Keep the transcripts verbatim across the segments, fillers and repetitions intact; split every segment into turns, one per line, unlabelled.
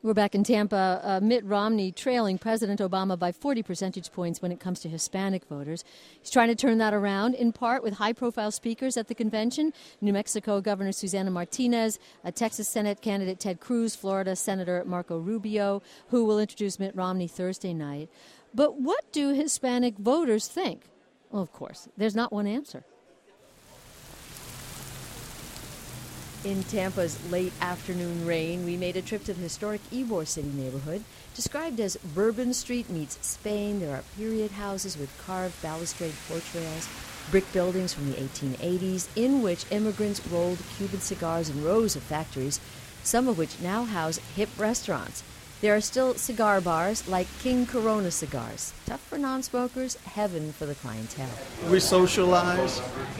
We're back in Tampa. Uh, Mitt Romney trailing President Obama by forty percentage points when it comes to Hispanic voters. He's trying to turn that around, in part with high-profile speakers at the convention. New Mexico Governor Susana Martinez, a Texas Senate candidate Ted Cruz, Florida Senator Marco Rubio, who will introduce Mitt Romney Thursday night. But what do Hispanic voters think? Well, of course, there's not one answer. In Tampa's late afternoon rain, we made a trip to the historic Ybor City neighborhood. Described as Bourbon Street meets Spain, there are period houses with carved balustrade porch rails, brick buildings from the eighteen eighties, in which immigrants rolled Cuban cigars in rows of factories, some of which now house hip restaurants. There are still cigar bars like King Corona cigars. Tough for non-smokers, heaven for the clientele.
We socialize,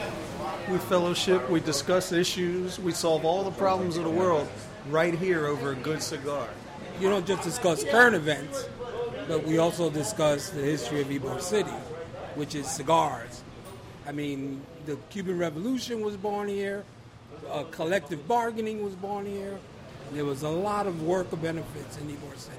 we fellowship, we discuss issues, we solve all the problems of the world right here over a good cigar.
You don't just discuss current events, but we also discuss the history of Ybor City, which is cigars. I mean, the Cuban Revolution was born here, uh, collective bargaining was born here. There was a lot of worker benefits in Ybor City.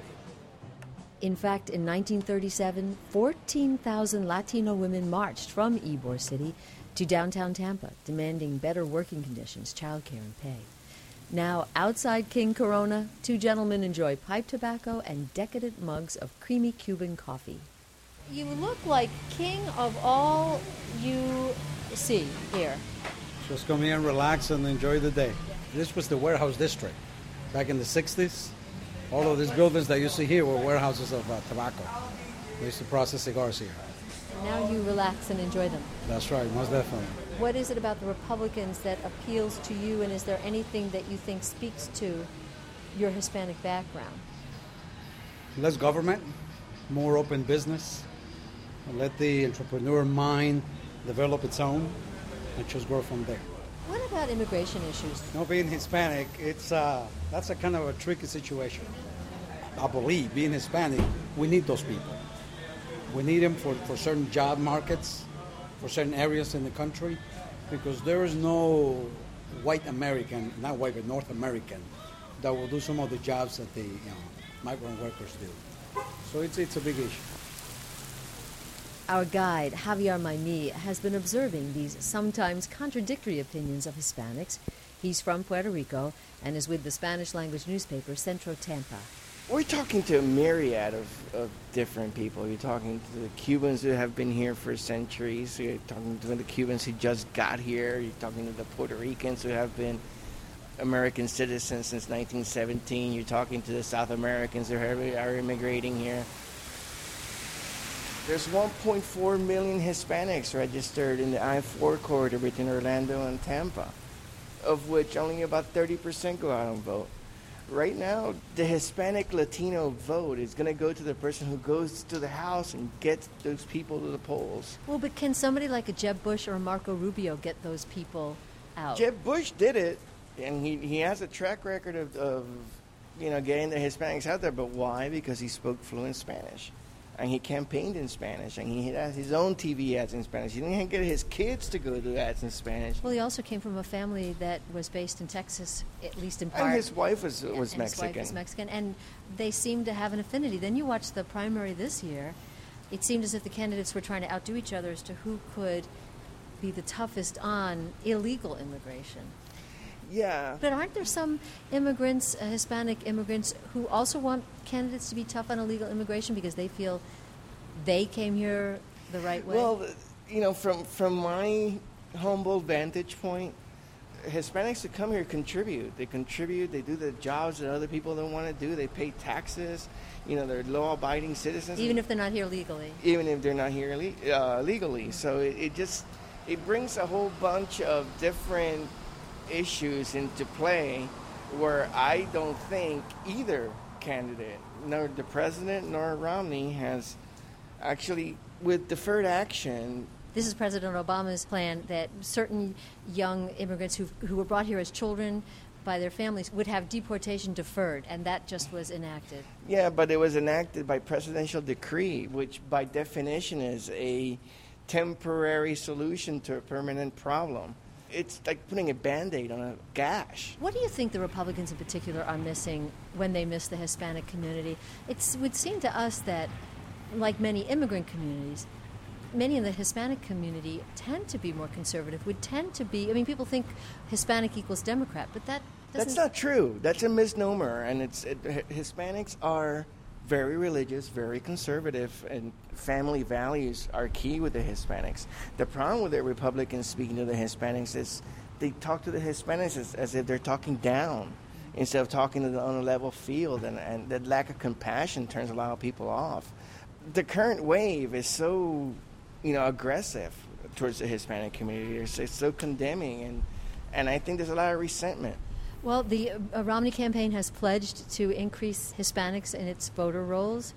In fact, in nineteen thirty-seven, fourteen thousand Latino women marched from Ybor City to downtown Tampa, demanding better working conditions, childcare, and pay. Now, outside King Corona, two gentlemen enjoy pipe tobacco and decadent mugs of creamy Cuban coffee. You look like king of all you see here.
Just come here and relax and enjoy the day. This was the warehouse district. Back in the sixties, all of these buildings that you see here were warehouses of uh, tobacco. We used to process cigars here.
Now you relax and enjoy them.
That's right, most definitely.
What is it about the Republicans that appeals to you, and is there anything that you think speaks to your Hispanic background?
Less government, more open business. Let the entrepreneur mind develop its own and just grow from there.
What about immigration issues?
You know, being Hispanic, it's uh, that's a kind of a tricky situation. I believe, being Hispanic, we need those people. We need them for, for certain job markets, for certain areas in the country, because there is no white American, not white, but North American, that will do some of the jobs that the you know, migrant workers do. So it's it's a big issue.
Our guide, Javier Maimí, has been observing these sometimes contradictory opinions of Hispanics. He's from Puerto Rico and is with the Spanish-language newspaper Centro Tampa.
We're talking to a myriad of, of different people. You're talking to the Cubans who have been here for centuries. You're talking to the Cubans who just got here. You're talking to the Puerto Ricans who have been American citizens since nineteen seventeen. You're talking to the South Americans who are immigrating here. There's one point four million Hispanics registered in the I four corridor between Orlando and Tampa, of which only about thirty percent go out and vote. Right now, the Hispanic Latino vote is going to go to the person who goes to the House and gets those people to the polls.
Well, but can somebody like a Jeb Bush or a Marco Rubio get those people out?
Jeb Bush did it, and he, he has a track record of, of, you know, getting the Hispanics out there. But why? Because he spoke fluent Spanish. And he campaigned in Spanish, and he had his own T V ads in Spanish. He didn't even get his kids to go to ads in Spanish.
Well, he also came from a family that was based in Texas, at least in part.
And his wife was, was
and
Mexican.
His wife was Mexican, and they seemed to have an affinity. Then you watch the primary this year. It seemed as if the candidates were trying to outdo each other as to who could be the toughest on illegal immigration.
Yeah.
But aren't there some immigrants, uh, Hispanic immigrants, who also want candidates to be tough on illegal immigration because they feel they came here the right way?
Well, you know, from, from my humble vantage point, Hispanics who come here contribute. They contribute. They do the jobs that other people don't want to do. They pay taxes. You know, they're law-abiding citizens.
Even if they're not here legally.
Even if they're not here le- uh, legally. So it, it just, it brings a whole bunch of different issues into play where I don't think either candidate, nor the president nor Romney, has actually, with deferred action.
This is President Obama's plan that certain young immigrants who who were brought here as children by their families would have deportation deferred, and that just was enacted.
Yeah, but it was enacted by presidential decree, which by definition is a temporary solution to a permanent problem. it's like putting a Band-Aid on a gash.
What do you think the Republicans in particular are missing when they miss the Hispanic community? It would seem to us that, like many immigrant communities, many in the Hispanic community tend to be more conservative, would tend to be, I mean, people think Hispanic equals Democrat, but that doesn't...
That's not true. That's a misnomer. And it's it, Hispanics are very religious, very conservative, and family values are key with the Hispanics. The problem with the Republicans speaking to the Hispanics is they talk to the Hispanics as, as if they're talking down instead of talking to them on a level field, and, and that lack of compassion turns a lot of people off. The current wave is so, you know, aggressive towards the Hispanic community. It's, it's so condemning, and, and I think there's a lot of resentment.
Well, the uh, Romney campaign has pledged to increase Hispanics in its voter rolls.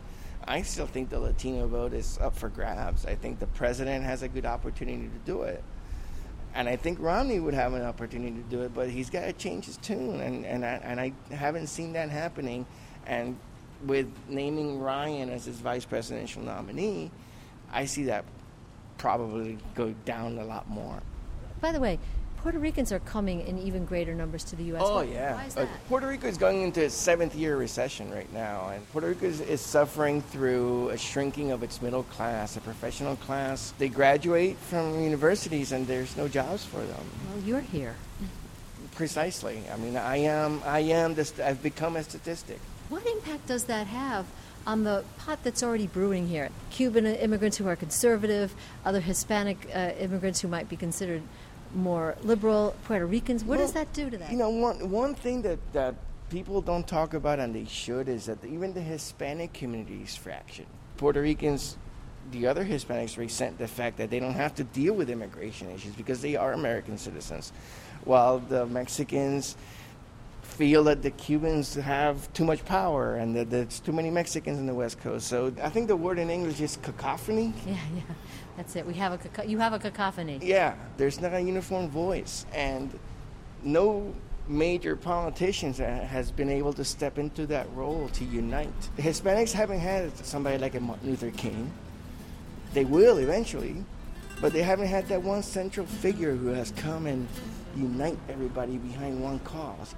I still think the Latino vote is up for grabs. I think the president has a good opportunity to do it. And I think Romney would have an opportunity to do it, but he's got to change his tune, and, and, I, and I haven't seen that happening. And with naming Ryan as his vice presidential nominee, I see that probably go down a lot more.
By the way, Puerto Ricans are coming in even greater numbers to the U S
Oh,
Why,
yeah.
Why is
Uh,
that?
Puerto Rico is going into its seventh year recession right now, and Puerto Rico is, is suffering through a shrinking of its middle class, a professional class. They graduate from universities, and there's no jobs for them.
Well, you're here.
Precisely. I mean, I am, I am, this, I've become a statistic.
What impact does that have on the pot that's already brewing here? Cuban immigrants who are conservative, other Hispanic uh, immigrants who might be considered more liberal, Puerto Ricans. What
Well,
does that do to that?
You know, one one thing that, that people don't talk about, and they should, is that even the Hispanic community is fractured. Puerto Ricans, the other Hispanics, resent the fact that they don't have to deal with immigration issues because they are American citizens, while the Mexicans feel that the Cubans have too much power and that there's too many Mexicans in the West Coast. So I think the word in English is cacophony.
Yeah, yeah, that's it. We have a caco- you have a cacophony.
Yeah, there's not a uniform voice, and no major politicians has been able to step into that role to unite. The Hispanics haven't had somebody like a Martin Luther King. They will eventually, but they haven't had that one central figure who has come and unite everybody behind one cause.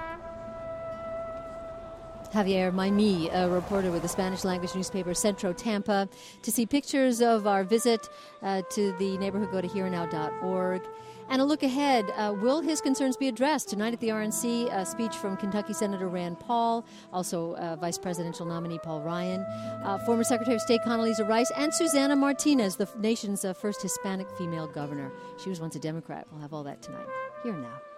Javier Maimi, a reporter with the Spanish-language newspaper Centro Tampa. To see pictures of our visit uh, to the neighborhood, go to here now dot org. And a look ahead, uh, will his concerns be addressed? Tonight at the R N C, a speech from Kentucky Senator Rand Paul, also uh, vice presidential nominee Paul Ryan, uh, former Secretary of State Condoleezza Rice, and Susana Martinez, the nation's uh, first Hispanic female governor. She was once a Democrat. We'll have all that tonight. Here now.